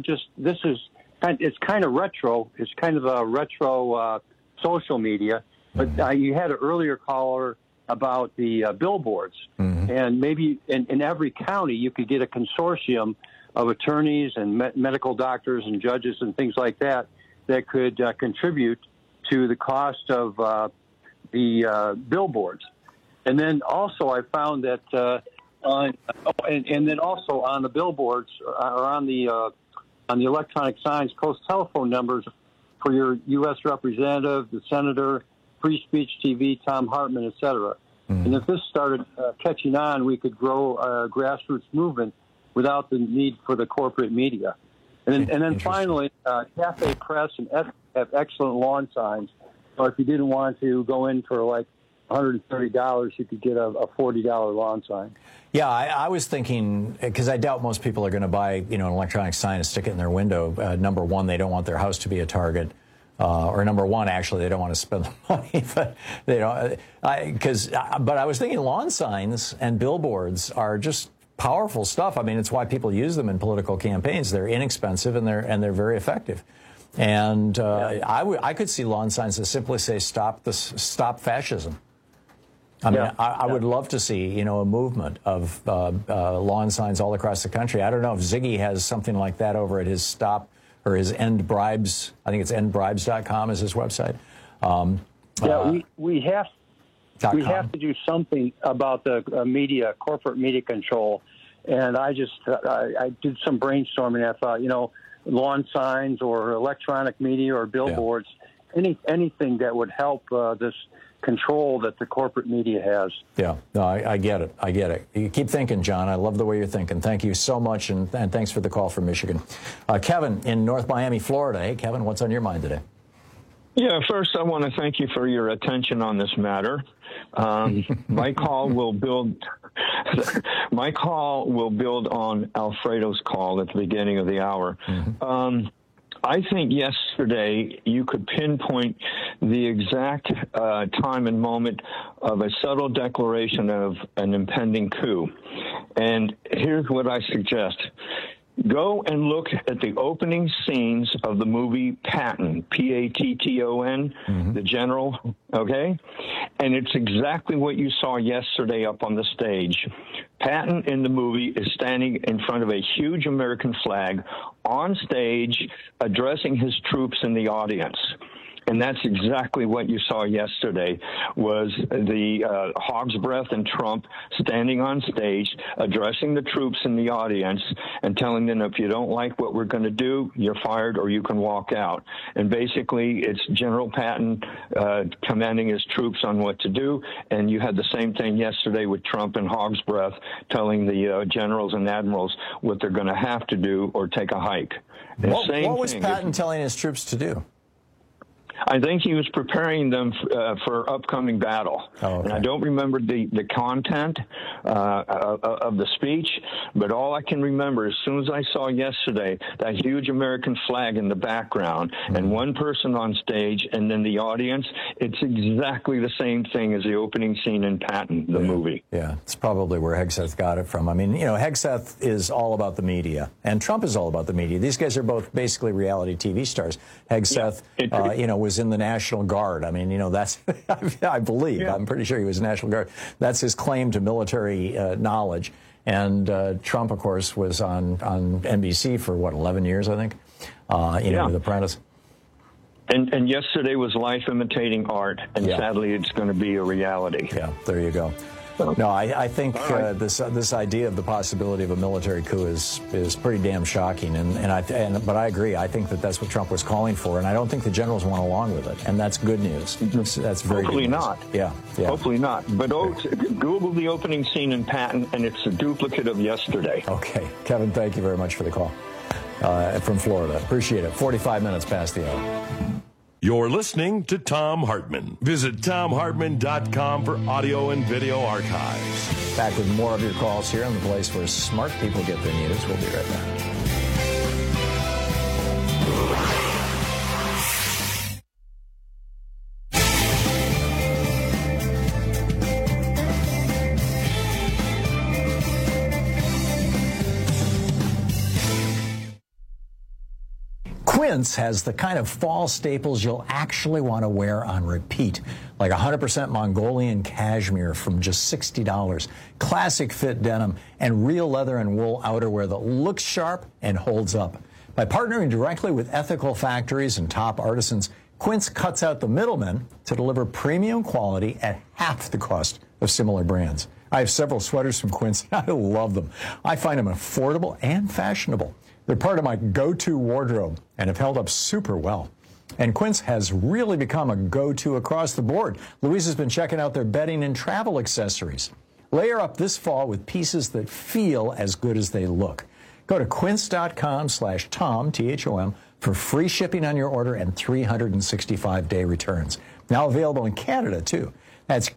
it's kind of retro. It's kind of a retro social media. But you had an earlier caller about the billboards. Mm-hmm. And maybe in every county you could get a consortium of attorneys and medical doctors and judges and things like that could contribute to the cost of the billboards. And then also I found that and then also on the billboards or on the electronic signs, post telephone numbers for your U.S. representative, the senator, Free Speech TV, Thom Hartmann, etc. Mm-hmm. And if this started catching on, we could grow a grassroots movement without the need for the corporate media. And then finally, Cafe Press and Etsy have excellent lawn signs. So if you didn't want to go in for like $130, you could get a $40 lawn sign. Yeah, I was thinking, because I doubt most people are going to buy an electronic sign and stick it in their window. Number one, they don't want their house to be a target. Or number one, actually, they don't want to spend the money, but they don't. But I was thinking lawn signs and billboards are just powerful stuff. It's why people use them in political campaigns. They're inexpensive and they're very effective. And I could see lawn signs that simply say "Stop fascism." I would love to see a movement of lawn signs all across the country. I don't know if Ziggy has something like that over at his Stop. Or his End Bribes, I think it's endbribes.com is his website. We have to do something about the corporate media control. And I did some brainstorming. I thought, lawn signs or electronic media or billboards, anything that would help this control that the corporate media has. Yeah, no, I get it. You keep thinking, John. I love the way you're thinking. Thank you so much, and thanks for the call from Michigan. Kevin in North Miami, Florida. Hey, Kevin, what's on your mind today? Yeah, first I want to thank you for your attention on this matter. My call will build on Alfredo's call at the beginning of the hour. Mm-hmm. I think yesterday you could pinpoint the exact time and moment of a subtle declaration of an impending coup. And here's what I suggest. Go and look at the opening scenes of the movie Patton, P-A-T-T-O-N, mm-hmm. the general, okay? And it's exactly what you saw yesterday up on the stage. Patton in the movie is standing in front of a huge American flag on stage addressing his troops in the audience. And that's exactly what you saw yesterday, was the hog's breath and Trump standing on stage, addressing the troops in the audience and telling them, if you don't like what we're going to do, you're fired or you can walk out. And basically, it's General Patton commanding his troops on what to do. And you had the same thing yesterday with Trump and hog's breath telling the generals and admirals what they're going to have to do or take a hike. What was Patton telling his troops to do? I think he was preparing them for upcoming battle. Oh, okay. And I don't remember the content of the speech, but all I can remember, as soon as I saw yesterday that huge American flag in the background and one person on stage and then the audience, it's exactly the same thing as the opening scene in Patton, the movie. Yeah, it's probably where Hegseth got it from. I mean, you know, Hegseth is all about the media, and Trump is all about the media. These guys are both basically reality TV stars. Hegseth, you know, was in the National Guard. I mean, you know, that's, I believe, I'm pretty sure he was National Guard. That's his claim to military knowledge. And Trump, of course, was on NBC for, what, 11 years, I think, you know, The Apprentice. And yesterday was life imitating art, and sadly it's going to be a reality. Yeah, there you go. No, I think this idea of the possibility of a military coup is pretty damn shocking, but I agree. I think that's what Trump was calling for, and I don't think the generals went along with it, and that's good news. That's very Hopefully good news. not. Yeah. Hopefully not. But Google the opening scene in Patton, and it's a duplicate of yesterday. Okay, Kevin, thank you very much for the call from Florida. Appreciate it. 45 minutes past the hour. You're listening to Thom Hartmann. Visit ThomHartmann.com for audio and video archives. Back with more of your calls here on the place where smart people get their news. We'll be right back. Quince has the kind of fall staples you'll actually want to wear on repeat, like 100% Mongolian cashmere from just $60, classic fit denim, and real leather and wool outerwear that looks sharp and holds up. By partnering directly with ethical factories and top artisans, Quince cuts out the middlemen to deliver premium quality at half the cost of similar brands. I have several sweaters from Quince. I love them. I find them affordable and fashionable. They're part of my go-to wardrobe and have held up super well. And Quince has really become a go-to across the board. Louise has been checking out their bedding and travel accessories. Layer up this fall with pieces that feel as good as they look. Go to quince.com/Tom, T-H-O-M, for free shipping on your order and 365-day returns. Now available in Canada, too. That's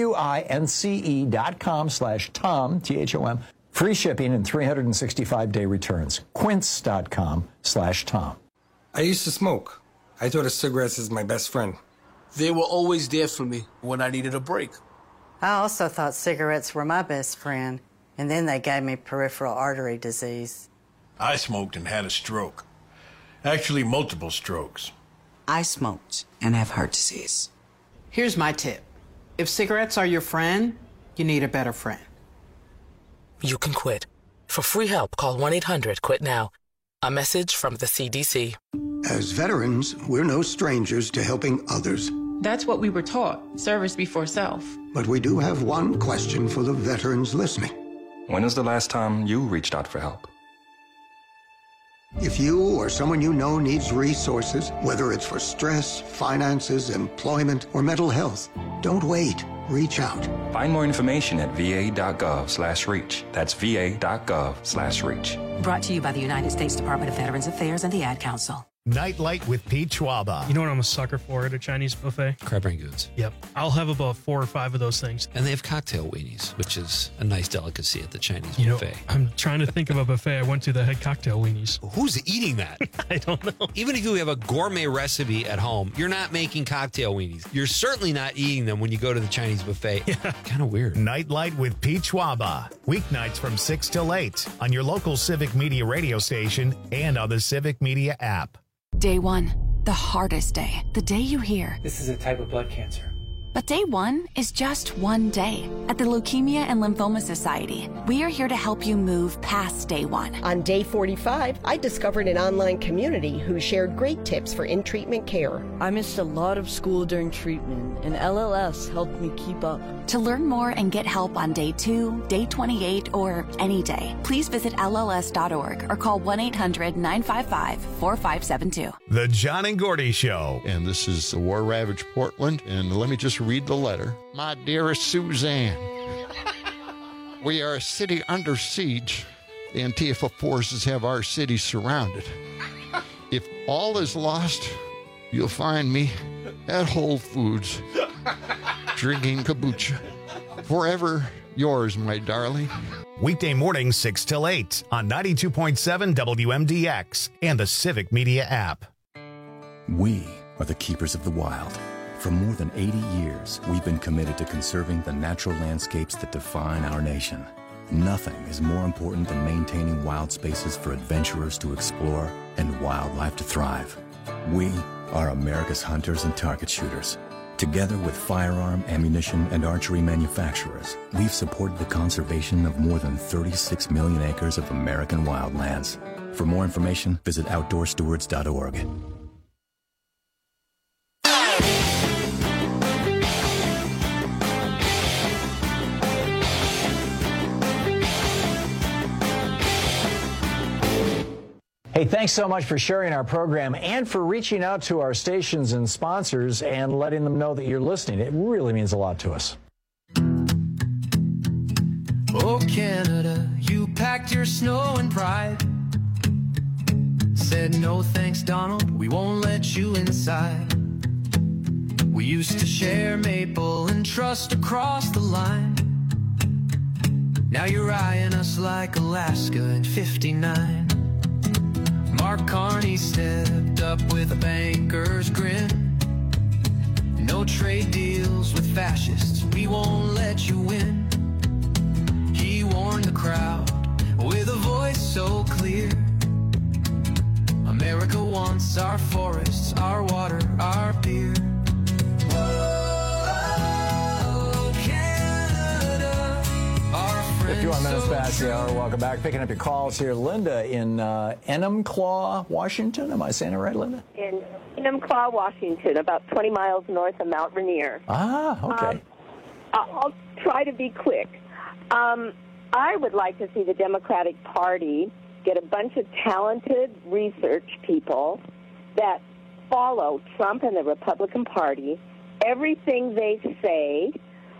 QUINCE.com/Tom, T-H-O-M. Free shipping and 365-day returns. Quince.com/Tom. I used to smoke. I thought of cigarettes as my best friend. They were always there for me when I needed a break. I also thought cigarettes were my best friend, and then they gave me peripheral artery disease. I smoked and had a stroke. Actually, multiple strokes. I smoked and have heart disease. Here's my tip. If cigarettes are your friend, you need a better friend. You can quit. For free help, call 1-800-QUIT-NOW. A message from the CDC. As veterans, we're no strangers to helping others. That's what we were taught, service before self. But we do have one question for the veterans listening. When was the last time you reached out for help? If you or someone you know needs resources, whether it's for stress, finances, employment, or mental health, don't wait. Reach out. Find more information at va.gov/reach. That's va.gov/reach. Brought to you by the United States Department of Veterans Affairs and the Ad Council. Nightlight with Pete Schwaba. You know what I'm a sucker for at a Chinese buffet? Crab rangoons. Yep. I'll have about 4 or 5 of those things. And they have cocktail weenies, which is a nice delicacy at the Chinese buffet. I'm trying to think of a buffet I went to that had cocktail weenies. Who's eating that? I don't know. Even if you have a gourmet recipe at home, you're not making cocktail weenies. You're certainly not eating them when you go to the Chinese buffet. Yeah. Kind of weird. Nightlight with Pete Schwaba. Weeknights from 6 till 8 on your local Civic Media radio station and on the Civic Media app. Day 1, the hardest day. The day you hear, "This is a type of blood cancer." But day one is just one day. At the Leukemia and Lymphoma Society, we are here to help you move past day one. On day 45, I discovered an online community who shared great tips for in-treatment care. I missed a lot of school during treatment, and LLS helped me keep up. To learn more and get help on day 2, day 28, or any day, please visit LLS.org or call 1-800-955-4572. The John and Gordy Show. And this is the war-ravaged Portland, and let me just read the letter. My dearest Suzanne, we are a city under siege. The Antifa forces have our city surrounded. If all is lost, you'll find me at Whole Foods drinking kombucha. Forever yours, my darling. Weekday mornings 6 till 8 on 92.7 WMDX and the Civic Media app. We are the keepers of the wild. For more than 80 years, we've been committed to conserving the natural landscapes that define our nation. Nothing is more important than maintaining wild spaces for adventurers to explore and wildlife to thrive. We are America's hunters and target shooters. Together with firearm, ammunition, and archery manufacturers, we've supported the conservation of more than 36 million acres of American wildlands. For more information, visit OutdoorStewards.org. Hey, thanks so much for sharing our program and for reaching out to our stations and sponsors and letting them know that you're listening. It really means a lot to us. Oh, Canada, you packed your snow and pride. Said no thanks, Donald, we won't let you inside. We used to share maple and trust across the line. Now you're eyeing us like Alaska in '59. Mark Carney stepped up with a banker's grin. No trade deals with fascists, we won't let you win. He warned the crowd with a voice so clear. America wants our forests, our water, our beer. Whoa, Canada, our friends. 51 minutes past the hour. Welcome back. Picking up your calls here. Linda in Enumclaw, Washington. Am I saying it right, Linda? In Enumclaw, Washington, about 20 miles north of Mount Rainier. Ah, okay. I'll try to be quick. I would like to see the Democratic Party get a bunch of talented research people that follow Trump and the Republican Party. Everything they say,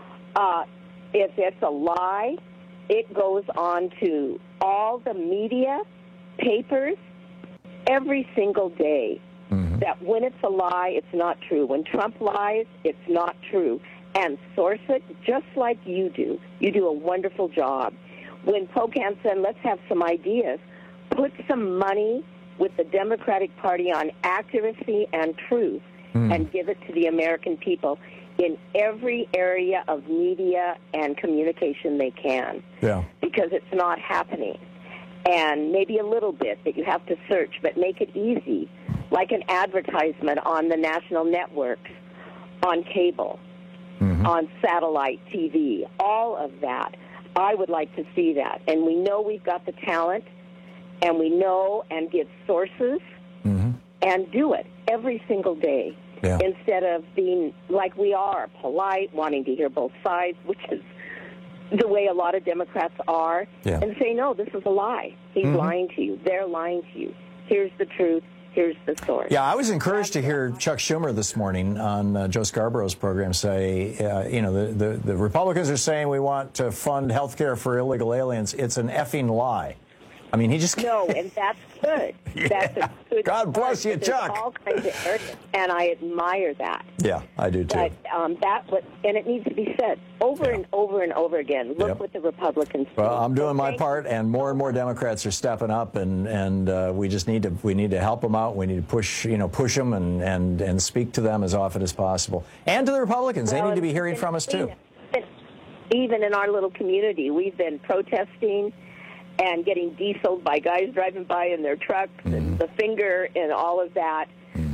if it's a lie, it goes on to all the media, papers, every single day. Mm-hmm. That when it's a lie, it's not true. When Trump lies, it's not true. And source it just like you do. You do a wonderful job. When Pocan said, let's have some ideas, put some money with the Democratic Party on accuracy and truth and give it to the American people in every area of media and communication they can. Yeah. Because it's not happening. And maybe a little bit that you have to search, but make it easy, like an advertisement on the national networks, on cable, on satellite TV, all of that. I would like to see that. And we know we've got the talent, and we know and give sources, and do it every single day. Yeah. Instead of being like we are, polite, wanting to hear both sides, which is the way a lot of Democrats are, and say, no, this is a lie. He's lying to you. They're lying to you. Here's the truth. Here's the source. Yeah, I was encouraged to hear Chuck Schumer this morning on Joe Scarborough's program say, the Republicans are saying we want to fund health care for illegal aliens. It's an effing lie. I mean, he just... No, and that's good. Yeah. That's a good God bless you, Chuck. All kinds of areas, and I admire that. Yeah, I do, too. But, and it needs to be said over and over and over again. Look what the Republicans do. Well, I'm doing my part, and more Democrats are stepping up, and we just need to help them out. We need to push them and speak to them as often as possible. And to the Republicans. They need to be hearing from us, too. Even in our little community, we've been protesting and getting dieseled by guys driving by in their trucks and the finger and all of that.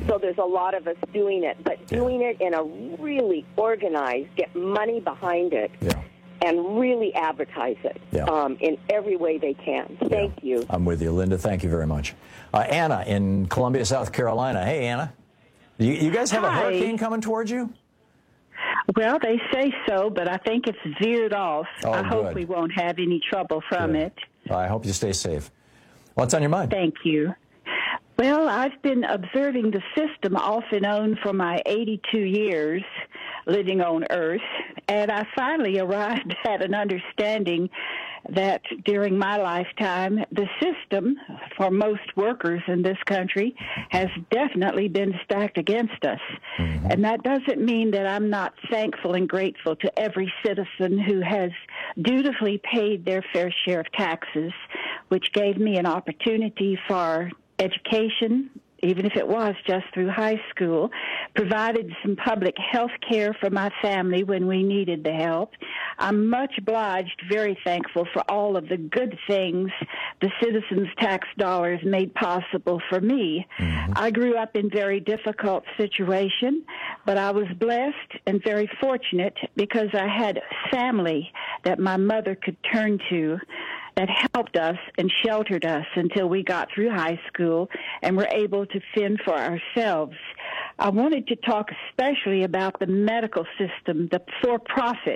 So there's a lot of us doing it, but doing it in a really organized, get money behind it, and really advertise it in every way they can. Thank you. I'm with you, Linda. Thank you very much. Anna in Columbia, South Carolina. Hey, Anna. You guys have a hurricane coming towards you? Well, they say so, but I think it's veered off. Oh, I hope we won't have any trouble from it. I hope you stay safe. What's on your mind? Thank you. Well, I've been observing the system off and on for my 82 years living on Earth, and I finally arrived at an understanding that during my lifetime, the system for most workers in this country has definitely been stacked against us. And that doesn't mean that I'm not thankful and grateful to every citizen who has dutifully paid their fair share of taxes, which gave me an opportunity for education, even if it was just through high school, provided some public health care for my family when we needed the help. I'm much obliged, very thankful for all of the good things the citizens' tax dollars made possible for me. I grew up in very difficult situation, but I was blessed and very fortunate because I had family that my mother could turn to that helped us and sheltered us until we got through high school and were able to fend for ourselves. I wanted to talk especially about the medical system, the for-profit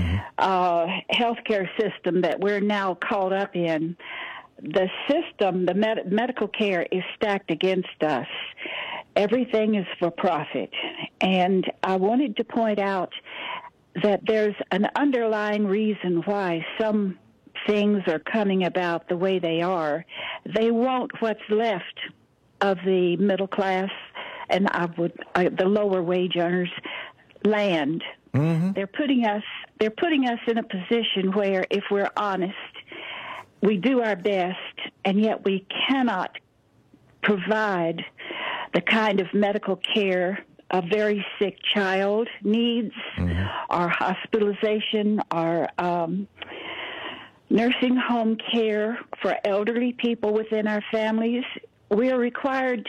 healthcare system that we're caught caught up in. The system, the medical care is stacked against us. Everything is for profit. And I wanted to point out that there's an underlying reason why some things are coming about the way they are. They want what's left of the middle class and the lower wage earners land. They're putting us in a position where, if we're honest, we do our best, and yet we cannot provide the kind of medical care a very sick child needs, our hospitalization, our nursing home care for elderly people within our families. They are required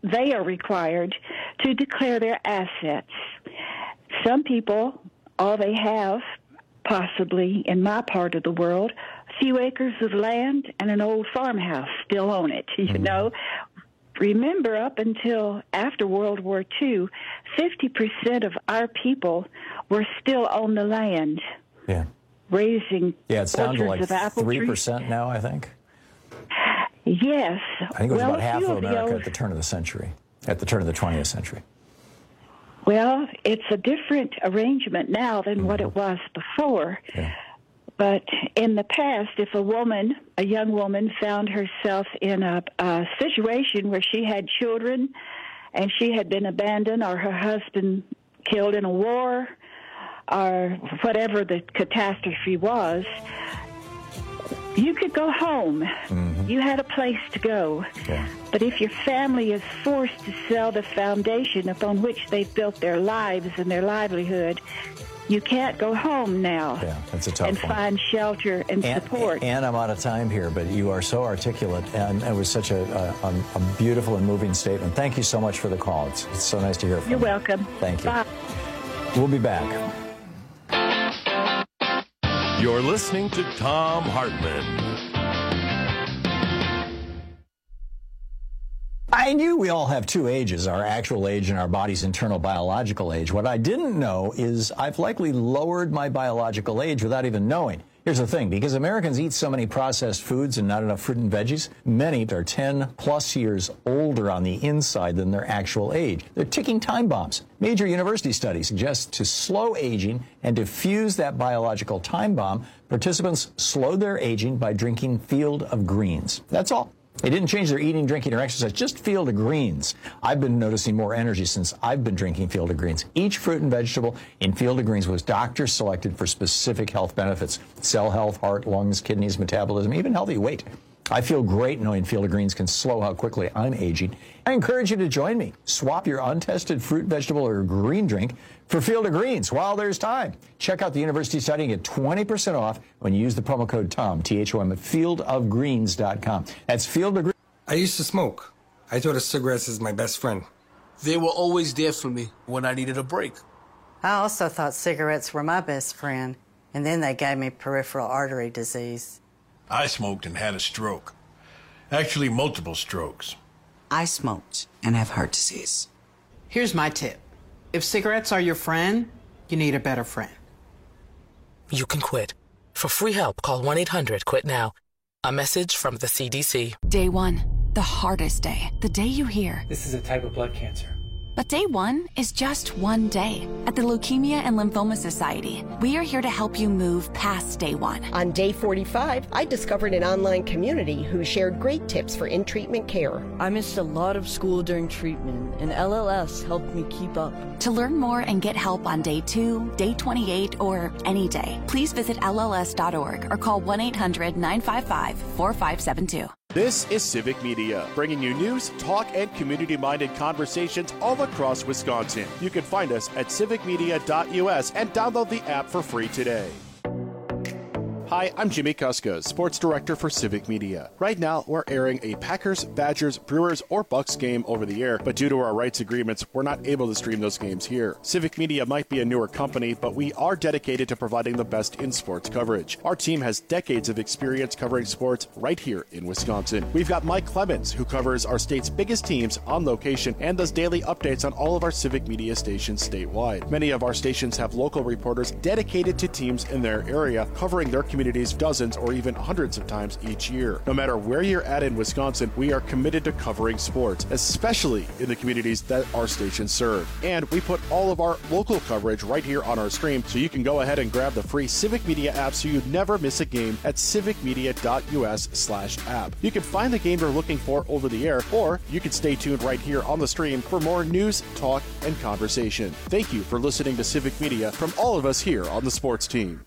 to declare their assets. Some people, all they have, possibly in my part of the world, a few acres of land and an old farmhouse, still own it, you know. Remember, up until after World War II, 50% of our people were still on the land. Raising it's down to like orchards of apple 3% now, I think. Yes. I think it was about half of America at the turn of the century, at the turn of the 20th century. Well, it's a different arrangement now than what it was before. But in the past, if a young woman found herself in a situation where she had children and she had been abandoned or her husband killed in a war or whatever the catastrophe was, you could go home. You had a place to go. But if your family is forced to sell the foundation upon which they've built their lives and their livelihood, you can't go home now that's a tough and one. Find shelter and support. And I'm out of time here, but you are so articulate, and it was such a beautiful and moving statement. Thank you so much for the call. It's so nice to hear from you. You're welcome. Thank you. Bye. We'll be back. You're listening to Thom Hartmann. I knew we all have two ages, our actual age and our body's internal biological age. What I didn't know is I've likely lowered my biological age without even knowing. Here's the thing, because Americans eat so many processed foods and not enough fruit and veggies, many are 10 plus years older on the inside than their actual age. They're ticking time bombs. Major university studies suggest to slow aging and diffuse that biological time bomb, participants slowed their aging by drinking Field of Greens. That's all. They didn't change their eating, drinking, or exercise, just Field of Greens. I've been noticing more energy since I've been drinking Field of Greens. Each fruit and vegetable in Field of Greens was doctor selected for specific health benefits: cell health, heart, lungs, kidneys, metabolism, even healthy weight. I feel great knowing Field of Greens can slow how quickly I'm aging. I encourage you to join me. Swap your untested fruit, vegetable, or green drink for Field of Greens while there's time. Check out the university study and get 20% off when you use the promo code THOM, T-H-O-M, at fieldofgreens.com. That's Field of Greens. I used to smoke. I thought of cigarettes as my best friend. They were always there for me when I needed a break. I also thought cigarettes were my best friend, and then they gave me peripheral artery disease. I smoked and had a stroke. Actually, multiple strokes. I smoked and have heart disease. Here's my tip. If cigarettes are your friend, you need a better friend. You can quit. For free help, call 1-800-QUIT-NOW. A message from the CDC. Day one, the hardest day. The day you hear, this is a type of blood cancer. But day one is just one day. At the Leukemia and Lymphoma Society, we are here to help you move past day one. On day 45, I discovered an online community who shared great tips for in-treatment care. I missed a lot of school during treatment, and LLS helped me keep up. To learn more and get help on day 2, day 28, or any day, please visit LLS.org or call 1-800-955-4572. This is Civic Media, bringing you news, talk, and community-minded conversations all across Wisconsin. You can find us at civicmedia.us and download the app for free today. Hi, I'm Jimmy Kuska, Sports Director for Civic Media. Right now, we're airing a Packers, Badgers, Brewers, or Bucks game over the air, but due to our rights agreements, we're not able to stream those games here. Civic Media might be a newer company, but we are dedicated to providing the best in sports coverage. Our team has decades of experience covering sports right here in Wisconsin. We've got Mike Clemens, who covers our state's biggest teams on location and does daily updates on all of our Civic Media stations statewide. Many of our stations have local reporters dedicated to teams in their area, covering their communities dozens or even hundreds of times each year. No matter where you're at in Wisconsin, we are committed to covering sports, especially in the communities that our stations serve. And we put all of our local coverage right here on our stream, so you can go ahead and grab the free Civic Media app so you never miss a game at civicmedia.us/app. You can find the game you're looking for over the air, or you can stay tuned right here on the stream for more news, talk, and conversation. Thank you for listening to Civic Media from all of us here on the sports team.